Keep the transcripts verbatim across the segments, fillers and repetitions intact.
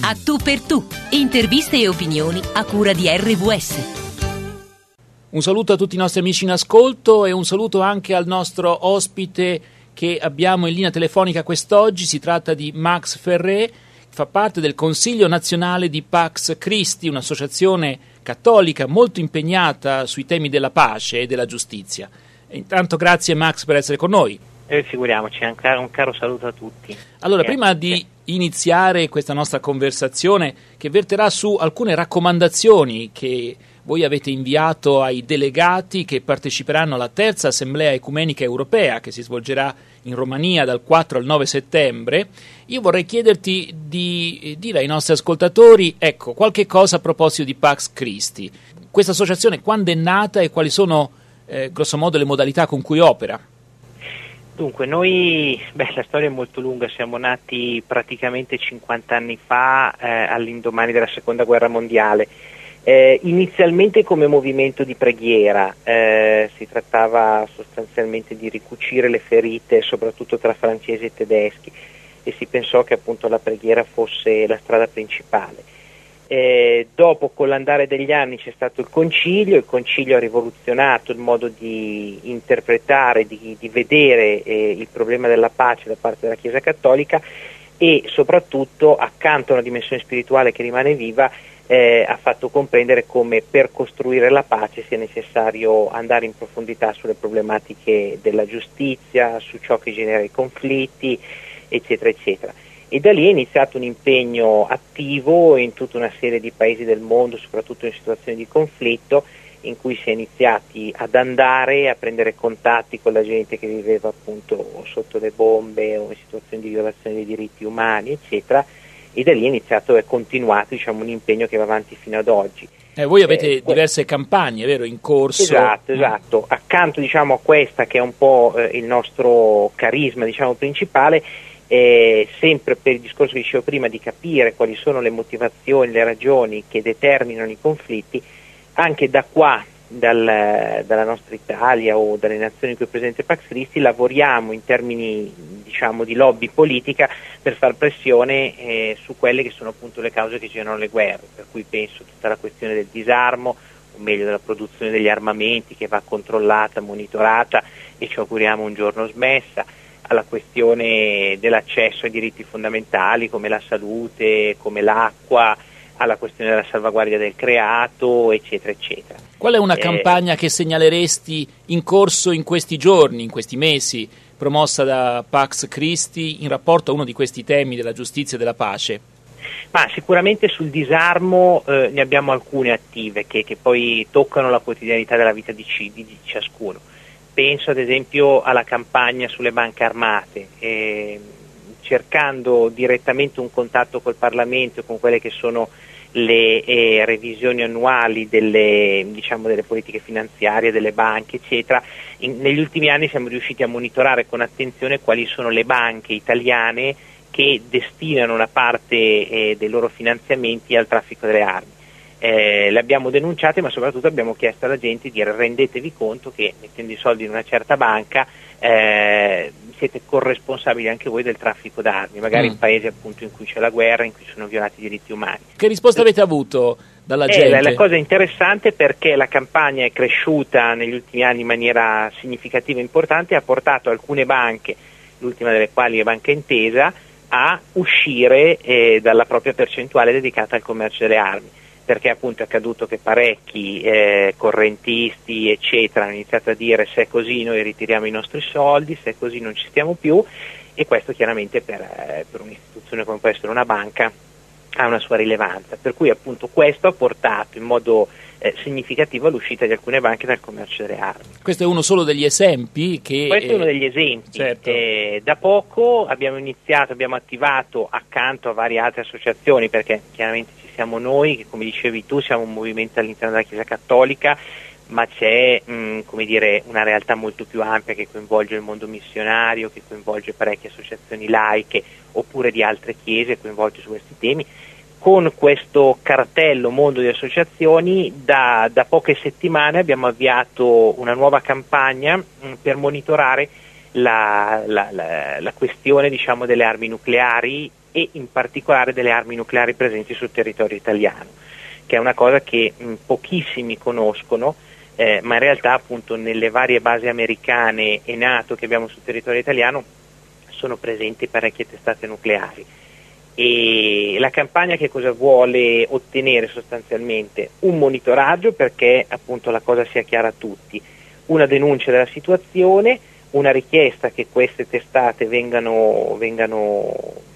A tu per tu, interviste e opinioni a cura di R V S. Un saluto a tutti i nostri amici in ascolto e un saluto anche al nostro ospite che abbiamo in linea telefonica quest'oggi. Si tratta di Max Ferré, che fa parte del Consiglio Nazionale di Pax Christi, un'associazione cattolica molto impegnata sui temi della pace e della giustizia. E intanto grazie Max per essere con noi. Eh, figuriamoci, un caro, un caro saluto a tutti. Allora, Grazie. prima di iniziare questa nostra conversazione che verterà su alcune raccomandazioni che voi avete inviato ai delegati che parteciperanno alla terza Assemblea Ecumenica Europea che si svolgerà in Romania dal quattro al nove settembre, io vorrei chiederti di dire ai nostri ascoltatori, ecco, qualche cosa a proposito di Pax Christi. Questa associazione quando è nata e quali sono, eh, grosso modo, le modalità con cui opera? Dunque, noi, beh, la storia è molto lunga, siamo nati praticamente cinquanta anni fa, eh, all'indomani della Seconda Guerra Mondiale. Eh, inizialmente come movimento di preghiera, eh, si trattava sostanzialmente di ricucire le ferite soprattutto tra francesi e tedeschi e si pensò che appunto la preghiera fosse la strada principale. Eh, dopo, con l'andare degli anni, c'è stato il concilio, il concilio ha rivoluzionato il modo di interpretare, di, di vedere eh, il problema della pace da parte della Chiesa Cattolica e soprattutto, accanto a una dimensione spirituale che rimane viva, Eh, ha fatto comprendere come per costruire la pace sia necessario andare in profondità sulle problematiche della giustizia, su ciò che genera i conflitti, eccetera, eccetera. E da lì è iniziato un impegno attivo in tutta una serie di paesi del mondo, soprattutto in situazioni di conflitto, in cui si è iniziati ad andare a prendere contatti con la gente che viveva appunto sotto le bombe o in situazioni di violazione dei diritti umani, eccetera. E da lì è iniziato e continuato, diciamo, un impegno che va avanti fino ad oggi. Eh, voi avete eh, diverse campagne, vero, in corso? Esatto, esatto. Accanto, diciamo, a questa che è un po' eh, il nostro carisma, diciamo, principale, eh, sempre per il discorso che dicevo prima di capire quali sono le motivazioni, le ragioni che determinano i conflitti, anche da qua, dal, dalla nostra Italia o dalle nazioni in cui è presente Pax Christi, lavoriamo in termini, diciamo, di lobby politica per far pressione eh, su quelle che sono appunto le cause che generano le guerre, per cui penso tutta la questione del disarmo, o meglio della produzione degli armamenti che va controllata, monitorata e ci auguriamo un giorno smessa, alla questione dell'accesso ai diritti fondamentali come la salute, come l'acqua, alla questione della salvaguardia del creato, eccetera, eccetera. Qual è una eh, campagna che segnaleresti in corso in questi giorni, in questi mesi, promossa da Pax Christi in rapporto a uno di questi temi della giustizia e della pace? Ma sicuramente sul disarmo eh, ne abbiamo alcune attive che, che poi toccano la quotidianità della vita di, ci, di, di ciascuno. Penso ad esempio alla campagna sulle banche armate, eh, cercando direttamente un contatto col Parlamento e con quelle che sono le eh, revisioni annuali delle, diciamo, delle politiche finanziarie, delle banche, eccetera. In, negli ultimi anni siamo riusciti a monitorare con attenzione quali sono le banche italiane che destinano una parte eh, dei loro finanziamenti al traffico delle armi. Eh, le abbiamo denunciate, ma soprattutto abbiamo chiesto alla gente di dire: rendetevi conto che mettendo i soldi in una certa banca eh, siete corresponsabili anche voi del traffico d'armi, magari mm. in paesi appunto in cui c'è la guerra, in cui sono violati i diritti umani. Che risposta avete avuto dalla eh, gente? La, la cosa interessante, perché la campagna è cresciuta negli ultimi anni in maniera significativa e importante, ha portato alcune banche, l'ultima delle quali è Banca Intesa, a uscire eh, dalla propria percentuale dedicata al commercio delle armi, perché appunto è accaduto che parecchi eh, correntisti eccetera hanno iniziato a dire: se è così noi ritiriamo i nostri soldi, se è così non ci stiamo più, e questo chiaramente per, eh, per un'istituzione come può essere una banca ha una sua rilevanza, per cui appunto questo ha portato in modo eh, significativo all'uscita di alcune banche dal commercio delle armi. Questo è uno solo degli esempi che... Questo è uno degli esempi. Certo. Eh, da poco abbiamo iniziato, abbiamo attivato accanto a varie altre associazioni, perché chiaramente ci siamo noi, che come dicevi tu siamo un movimento all'interno della Chiesa Cattolica, ma c'è mh, come dire, una realtà molto più ampia che coinvolge il mondo missionario, che coinvolge parecchie associazioni laiche oppure di altre chiese coinvolte su questi temi. Con questo cartello mondo di associazioni da, da poche settimane abbiamo avviato una nuova campagna mh, per monitorare la, la, la, la questione, diciamo, delle armi nucleari e in particolare delle armi nucleari presenti sul territorio italiano, che è una cosa che mh, pochissimi conoscono, eh, ma in realtà appunto nelle varie basi americane e NATO che abbiamo sul territorio italiano sono presenti parecchie testate nucleari. E la campagna che cosa vuole ottenere sostanzialmente? Un monitoraggio perché appunto la cosa sia chiara a tutti, una denuncia della situazione, una richiesta che queste testate vengano, vengano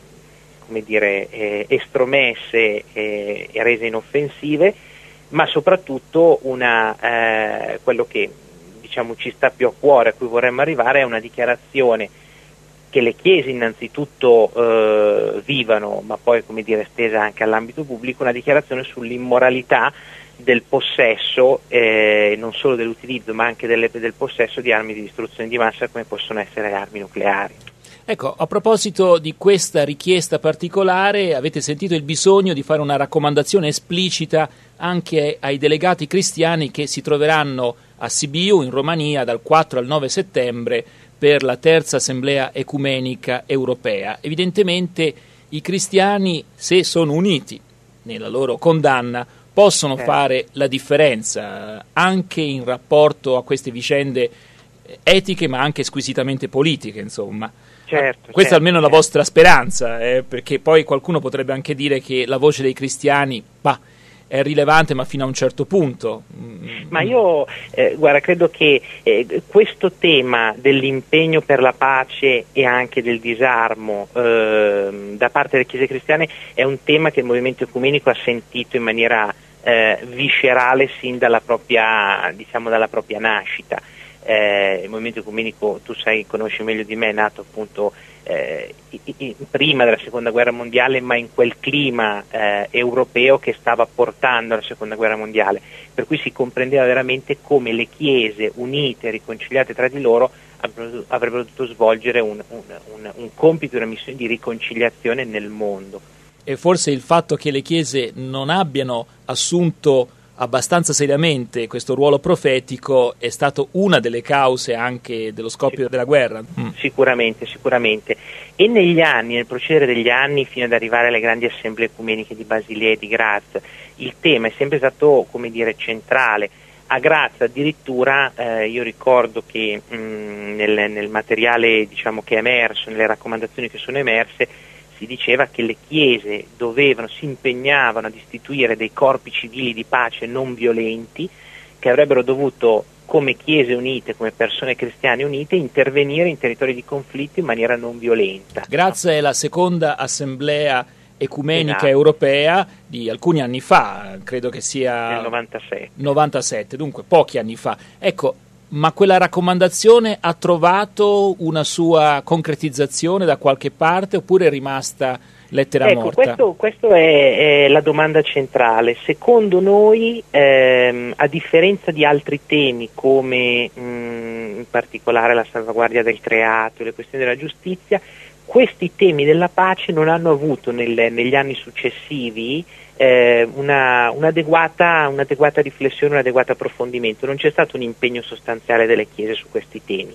come dire, eh, estromesse eh, e rese inoffensive, ma soprattutto una, eh, quello che diciamo ci sta più a cuore, a cui vorremmo arrivare, è una dichiarazione che le chiese innanzitutto eh, vivano, ma poi come dire estesa anche all'ambito pubblico, una dichiarazione sull'immoralità del possesso, eh, non solo dell'utilizzo ma anche delle, del possesso di armi di distruzione di massa come possono essere le armi nucleari. Ecco, a proposito di questa richiesta particolare, avete sentito il bisogno di fare una raccomandazione esplicita anche ai delegati cristiani che si troveranno a Sibiu, in Romania, dal quattro al nove settembre per la terza assemblea ecumenica europea. Evidentemente i cristiani, se sono uniti nella loro condanna, possono fare la differenza anche in rapporto a queste vicende etiche ma anche squisitamente politiche, insomma. Certo, Questa certo, è almeno certo. la vostra speranza, eh, perché poi qualcuno potrebbe anche dire che la voce dei cristiani bah, è rilevante ma fino a un certo punto. Ma io eh, guarda, credo che eh, questo tema dell'impegno per la pace e anche del disarmo eh, da parte delle chiese cristiane è un tema che il movimento ecumenico ha sentito in maniera eh, viscerale sin dalla propria, diciamo, dalla propria nascita. Eh, il movimento ecumenico, tu sai, conosci meglio di me, è nato appunto eh, i, i, prima della seconda guerra mondiale, ma in quel clima eh, europeo che stava portando alla seconda guerra mondiale, per cui si comprendeva veramente come le chiese unite, riconciliate tra di loro avrebbero, avrebbero dovuto svolgere un, un, un, un compito, una missione di riconciliazione nel mondo. E forse il fatto che le chiese non abbiano assunto abbastanza seriamente questo ruolo profetico è stato una delle cause anche dello scoppio della guerra. Mm. Sicuramente, sicuramente. E negli anni, nel procedere degli anni, fino ad arrivare alle grandi assemblee ecumeniche di Basilea e di Graz, il tema è sempre stato, come dire, centrale. A Graz addirittura eh, io ricordo che mh, nel, nel materiale, diciamo, che è emerso, nelle raccomandazioni che sono emerse, si diceva che le chiese dovevano, si impegnavano ad istituire dei corpi civili di pace non violenti che avrebbero dovuto, come chiese unite, come persone cristiane unite, intervenire in territori di conflitto in maniera non violenta. Grazie alla seconda assemblea ecumenica esatto. europea di alcuni anni fa, credo che sia nel novantasette. novantasette, dunque pochi anni fa. Ecco, ma quella raccomandazione ha trovato una sua concretizzazione da qualche parte oppure è rimasta lettera ecco, morta? Questo, questo è, è la domanda centrale. Secondo noi, ehm, a differenza di altri temi come mh, in particolare la salvaguardia del creato, le questioni della giustizia, questi temi della pace non hanno avuto nel, negli anni successivi eh, una, un'adeguata, un'adeguata riflessione, un adeguato approfondimento. Non c'è stato un impegno sostanziale delle chiese su questi temi.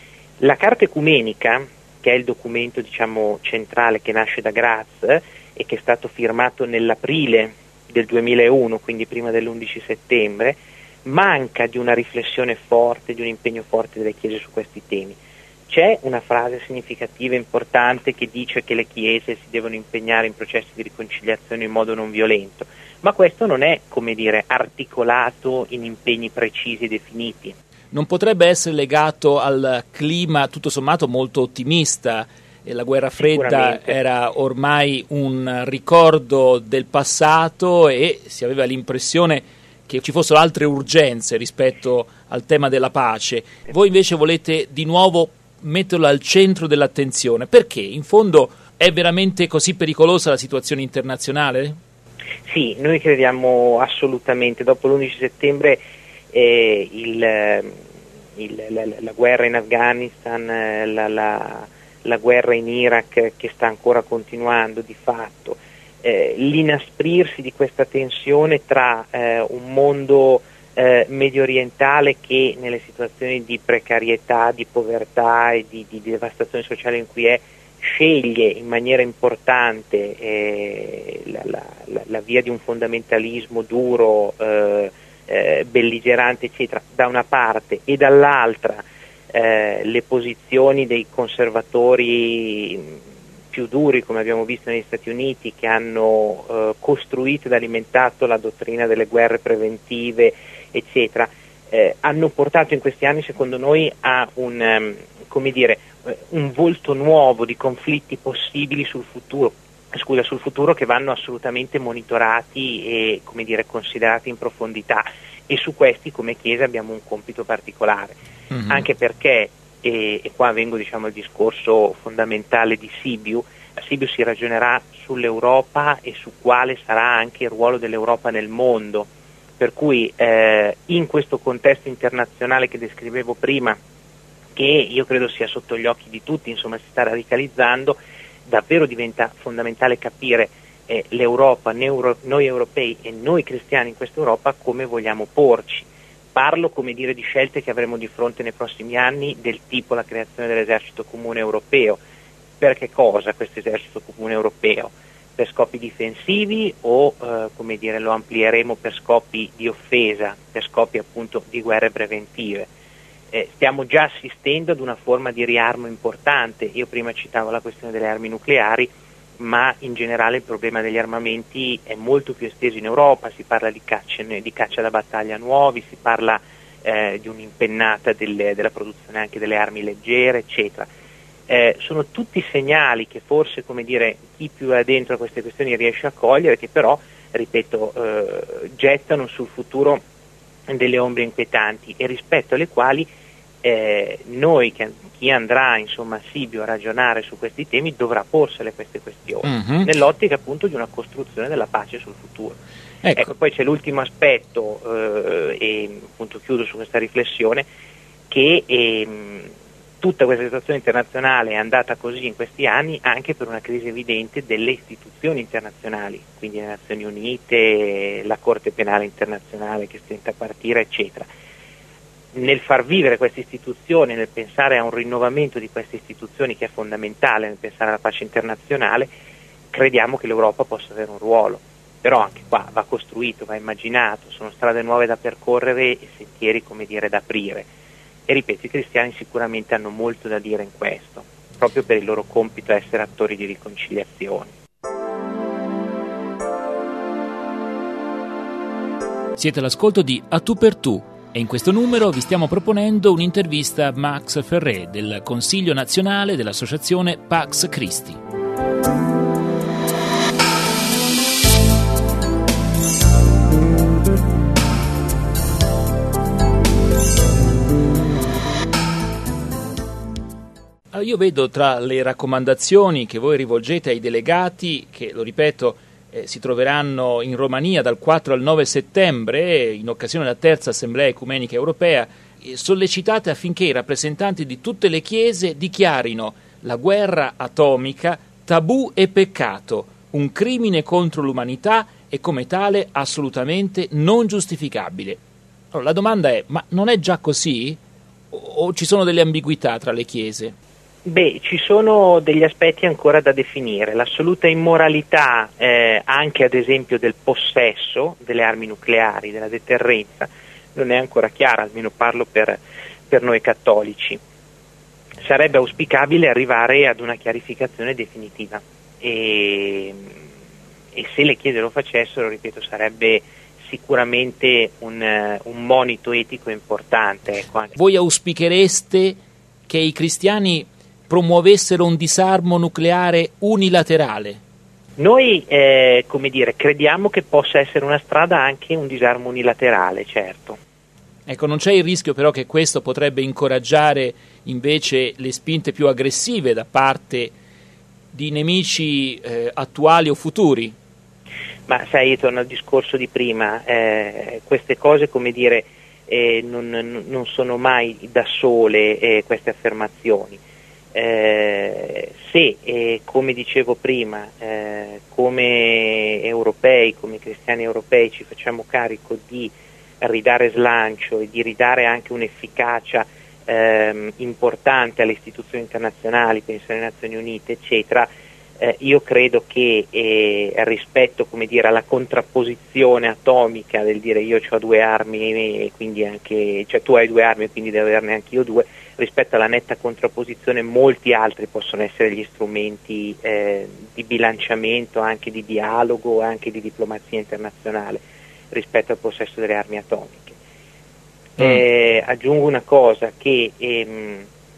La Carta Ecumenica, che è il documento, diciamo, centrale che nasce da Graz e che è stato firmato nell'aprile del duemilauno, quindi prima dell'undici settembre, manca di una riflessione forte, di un impegno forte delle chiese su questi temi. C'è una frase significativa e importante che dice che le chiese si devono impegnare in processi di riconciliazione in modo non violento, ma questo non è, come dire, articolato in impegni precisi e definiti. Non potrebbe essere legato al clima tutto sommato molto ottimista, e la guerra fredda era ormai un ricordo del passato e si aveva l'impressione che ci fossero altre urgenze rispetto al tema della pace. Voi invece volete di nuovo metterlo al centro dell'attenzione. Perché? In fondo è veramente così pericolosa la situazione internazionale? Sì, noi crediamo assolutamente. Dopo l'undici settembre eh, il, il, la, la guerra in Afghanistan, la, la, la guerra in Iraq che sta ancora continuando di fatto, eh, l'inasprirsi di questa tensione tra eh, un mondo Eh, medio orientale che nelle situazioni di precarietà, di povertà e di, di, di devastazione sociale in cui è sceglie in maniera importante eh, la, la, la, la via di un fondamentalismo duro, eh, eh, belligerante, eccetera, da una parte, e dall'altra eh, le posizioni dei conservatori più duri, come abbiamo visto negli Stati Uniti, che hanno eh, costruito ed alimentato la dottrina delle guerre preventive, eccetera, eh, hanno portato in questi anni, secondo noi, a un, um, come dire, un volto nuovo di conflitti possibili sul futuro, scusa, sul futuro che vanno assolutamente monitorati e, come dire, considerati in profondità, e su questi come Chiesa abbiamo un compito particolare, mm-hmm. anche perché, e, e qua vengo diciamo al discorso fondamentale di Sibiu, a Sibiu si ragionerà sull'Europa e su quale sarà anche il ruolo dell'Europa nel mondo, per cui eh, in questo contesto internazionale che descrivevo prima, che io credo sia sotto gli occhi di tutti, insomma si sta radicalizzando, davvero diventa fondamentale capire eh, l'Europa, neuro, noi europei e noi cristiani in questa Europa come vogliamo porci. Parlo, come dire, di scelte che avremo di fronte nei prossimi anni, del tipo la creazione dell'esercito comune europeo. Per che cosa questo esercito comune europeo? Per scopi difensivi o eh, come dire, lo amplieremo per scopi di offesa, per scopi appunto di guerre preventive? Eh, stiamo già assistendo ad una forma di riarmo importante. Io prima citavo la questione delle armi nucleari, ma in generale il problema degli armamenti è molto più esteso in Europa. Si parla di caccia, di caccia da battaglia nuovi, si parla eh, di un'impennata delle, della produzione anche delle armi leggere, eccetera. Eh, sono tutti segnali che forse, come dire, chi più è dentro a queste questioni riesce a cogliere, che però, ripeto, eh, gettano sul futuro delle ombre inquietanti, e rispetto alle quali eh, noi, che, chi andrà insomma a Sibiu a ragionare su questi temi, dovrà porsele queste questioni, mm-hmm. nell'ottica appunto di una costruzione della pace sul futuro. Ecco, ecco poi c'è l'ultimo aspetto, eh, e appunto chiudo su questa riflessione, che ehm, tutta questa situazione internazionale è andata così in questi anni anche per una crisi evidente delle istituzioni internazionali, quindi le Nazioni Unite, la Corte Penale Internazionale che stenta a partire, eccetera. Nel far vivere queste istituzioni, nel pensare a un rinnovamento di queste istituzioni, che è fondamentale nel pensare alla pace internazionale, crediamo che l'Europa possa avere un ruolo. Però anche qua va costruito, va immaginato, sono strade nuove da percorrere e sentieri, come dire, da aprire. E ripeto, i cristiani sicuramente hanno molto da dire in questo, proprio per il loro compito essere attori di riconciliazione. Siete all'ascolto di A Tu per Tu e in questo numero vi stiamo proponendo un'intervista a Max Ferré del Consiglio Nazionale dell'Associazione Pax Christi. Io vedo tra le raccomandazioni che voi rivolgete ai delegati, che lo ripeto eh, si troveranno in Romania dal quattro al nove settembre in occasione della terza Assemblea Ecumenica Europea, eh, sollecitate affinché i rappresentanti di tutte le chiese dichiarino la guerra atomica tabù e peccato, un crimine contro l'umanità e come tale assolutamente non giustificabile. Allora, la domanda è, ma non è già così? O, o ci sono delle ambiguità tra le chiese? Beh, ci sono degli aspetti ancora da definire. L'assoluta immoralità, eh, anche ad esempio del possesso delle armi nucleari, della deterrenza, non è ancora chiara, almeno parlo per, per noi cattolici. Sarebbe auspicabile arrivare ad una chiarificazione definitiva e, e se le chiese lo facessero, ripeto, sarebbe sicuramente un, un monito etico importante. Ecco. Voi auspichereste che i cristiani promuovessero un disarmo nucleare unilaterale? Noi, eh, come dire, crediamo che possa essere una strada anche un disarmo unilaterale, certo. Ecco, non c'è il rischio però che questo potrebbe incoraggiare invece le spinte più aggressive da parte di nemici eh, attuali o futuri? Ma sai, io torno al discorso di prima, eh, queste cose, come dire, eh, non, non sono mai da sole eh, queste affermazioni. Eh, se, eh, come dicevo prima, eh, come europei, come cristiani europei ci facciamo carico di ridare slancio e di ridare anche un'efficacia ehm, importante alle istituzioni internazionali, penso alle Nazioni Unite, eccetera, eh, io credo che eh, rispetto, come dire, alla contrapposizione atomica del dire io ho due armi e quindi anche, cioè tu hai due armi e quindi devo averne anche io due, rispetto alla netta contrapposizione molti altri possono essere gli strumenti eh, di bilanciamento, anche di dialogo, anche di diplomazia internazionale rispetto al possesso delle armi atomiche. Mm. Eh, aggiungo una cosa, che ehm,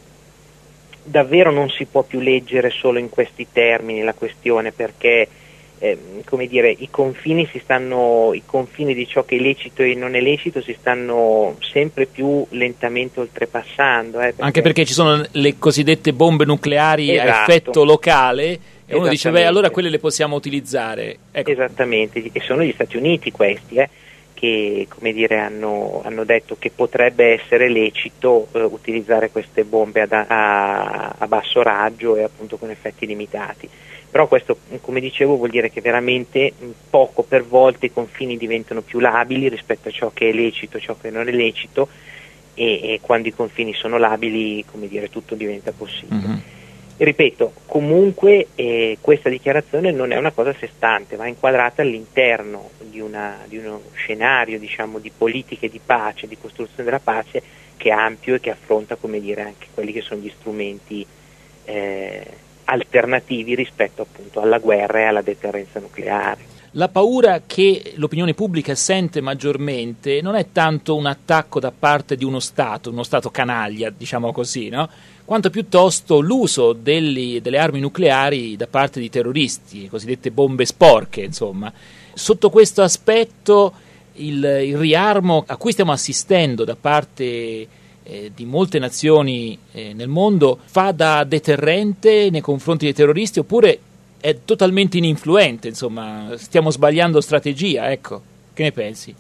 davvero non si può più leggere solo in questi termini la questione, perché eh, come dire, i confini si stanno, i confini di ciò che è lecito e non è lecito si stanno sempre più lentamente oltrepassando. Eh, perché... Anche perché ci sono le cosiddette bombe nucleari esatto. a effetto locale, e uno dice, beh, allora quelle le possiamo utilizzare. Ecco. Esattamente, e sono gli Stati Uniti questi, eh, che come dire, hanno, hanno detto che potrebbe essere lecito eh, utilizzare queste bombe ad, a, a basso raggio e appunto con effetti limitati. Però questo, come dicevo, vuol dire che veramente poco per volta i confini diventano più labili rispetto a ciò che è lecito e ciò che non è lecito, e, e quando i confini sono labili, come dire, tutto diventa possibile. Mm-hmm. Ripeto, comunque eh, questa dichiarazione non è una cosa a sé stante, va inquadrata all'interno di, una, di uno scenario, diciamo, di politiche di pace, di costruzione della pace, che è ampio e che affronta, come dire, anche quelli che sono gli strumenti eh, alternativi rispetto appunto alla guerra e alla deterrenza nucleare. La paura che l'opinione pubblica sente maggiormente non è tanto un attacco da parte di uno Stato, uno Stato canaglia, diciamo così, no? Quanto piuttosto l'uso delle, delle armi nucleari da parte di terroristi, cosiddette bombe sporche, insomma. Sotto questo aspetto il, il riarmo a cui stiamo assistendo da parte eh, di molte nazioni eh, nel mondo fa da deterrente nei confronti dei terroristi, oppure è totalmente ininfluente, insomma, stiamo sbagliando strategia, ecco, che ne pensi?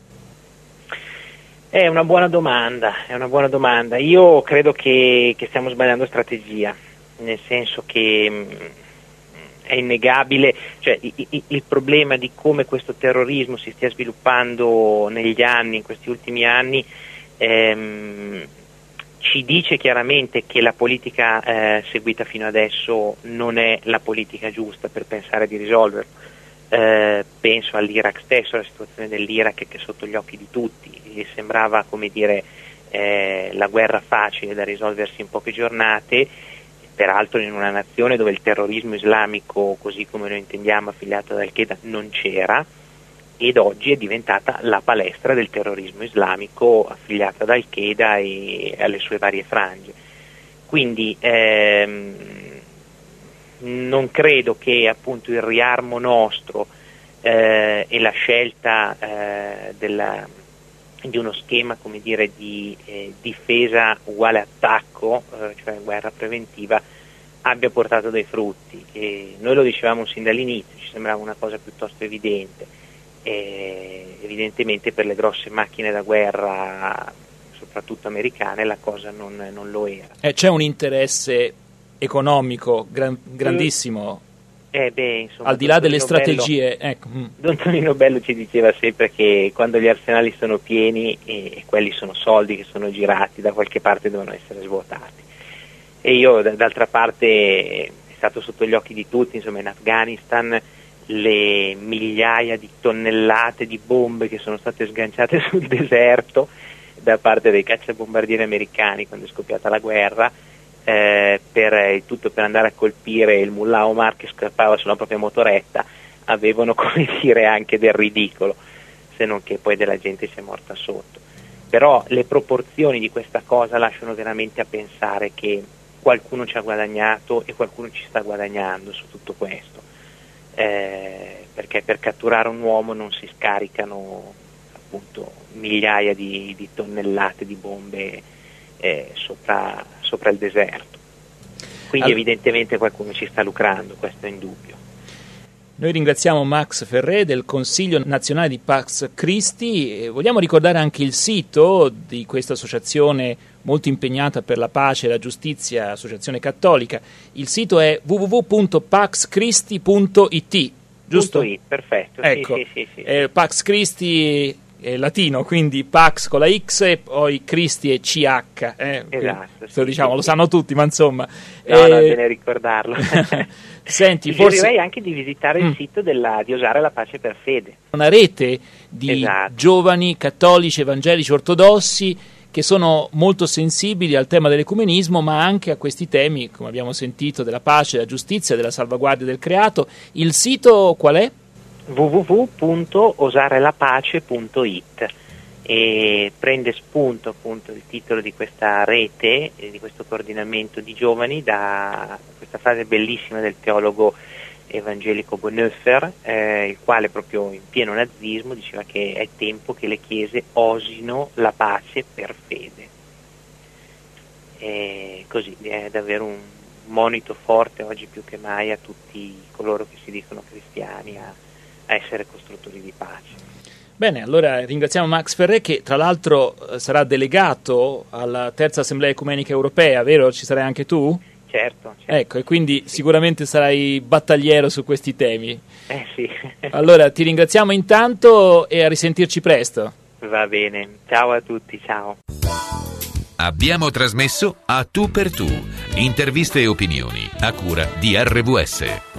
È una buona domanda, è una buona domanda. Io credo che, che stiamo sbagliando strategia, nel senso che mh, è innegabile, cioè i, i, il problema di come questo terrorismo si stia sviluppando negli anni, in questi ultimi anni, ehm, ci dice chiaramente che la politica eh, seguita fino adesso non è la politica giusta per pensare di risolverlo. Eh, penso all'Iraq stesso, alla situazione dell'Iraq che è sotto gli occhi di tutti, e sembrava, come dire, eh, la guerra facile da risolversi in poche giornate, peraltro in una nazione dove il terrorismo islamico, così come lo intendiamo, affiliato ad Al-Qaeda, non c'era, ed oggi è diventata la palestra del terrorismo islamico affiliata ad Al-Qaeda e alle sue varie frange. Quindi ehm, non credo che appunto il riarmo nostro eh, e la scelta eh, della, di uno schema, come dire, di eh, difesa uguale attacco, eh, cioè guerra preventiva, abbia portato dei frutti. E noi lo dicevamo sin dall'inizio, ci sembrava una cosa piuttosto evidente. E evidentemente per le grosse macchine da guerra, soprattutto americane, la cosa non, non lo era. Eh, c'è un interesse economico gran, grandissimo, eh beh, insomma, al di là delle Tonino strategie. Bello, ecco. Don Tonino Bello ci diceva sempre che quando gli arsenali sono pieni, e, e quelli sono soldi che sono girati, da qualche parte devono essere svuotati. E io d- d'altra parte è stato sotto gli occhi di tutti, insomma, in Afghanistan le migliaia di tonnellate di bombe che sono state sganciate sul deserto da parte dei cacciabombardieri americani quando è scoppiata la guerra, eh, per il tutto per andare a colpire il mullah Omar che scappava sulla propria motoretta, avevano, come dire, anche del ridicolo, se non che poi della gente si è morta sotto. Però le proporzioni di questa cosa lasciano veramente a pensare che qualcuno ci ha guadagnato e qualcuno ci sta guadagnando su tutto questo. Eh, perché per catturare un uomo non si scaricano appunto migliaia di, di tonnellate di bombe eh, sopra, sopra il deserto. Quindi All... evidentemente qualcuno ci sta lucrando, questo è indubbio. Noi ringraziamo Max Ferré del Consiglio Nazionale di Pax Christi. Vogliamo ricordare anche il sito di questa associazione molto impegnata per la pace e la giustizia, associazione cattolica. Il sito è w w w punto pax christi punto i t, giusto? It, perfetto. Ecco, sì, sì, sì, sì. Eh, Pax Christi è latino, quindi Pax con la X e poi Christi è C H. Eh? Esatto. Sì, diciamo, sì, lo sanno tutti, ma insomma. No, eh... non bene ricordarlo. Senti, forse forse... direi anche di visitare mm. il sito della, di Osare la Pace per Fede. Una rete di esatto. giovani cattolici, evangelici, ortodossi che sono molto sensibili al tema dell'ecumenismo, ma anche a questi temi, come abbiamo sentito, della pace, della giustizia, della salvaguardia del creato. Il sito qual è? w w w punto osare la pace punto i t e prende spunto appunto il titolo di questa rete, di questo coordinamento di giovani, da questa frase bellissima del teologo evangelico Bonhoeffer, eh, il quale proprio in pieno nazismo diceva che è tempo che le chiese osino la pace per fede. E così è davvero un monito forte oggi più che mai a tutti coloro che si dicono cristiani a, a essere costruttori di pace. Bene, allora ringraziamo Max Ferré, che tra l'altro sarà delegato alla Terza Assemblea Ecumenica Europea, vero? Ci sarai anche tu? Certo, certo. Ecco, e quindi sì, sicuramente sarai battagliero su questi temi. Eh sì. Allora ti ringraziamo intanto e a risentirci presto. Va bene, ciao a tutti, ciao. Abbiamo trasmesso A Tu per Tu, interviste e opinioni a cura di R W S.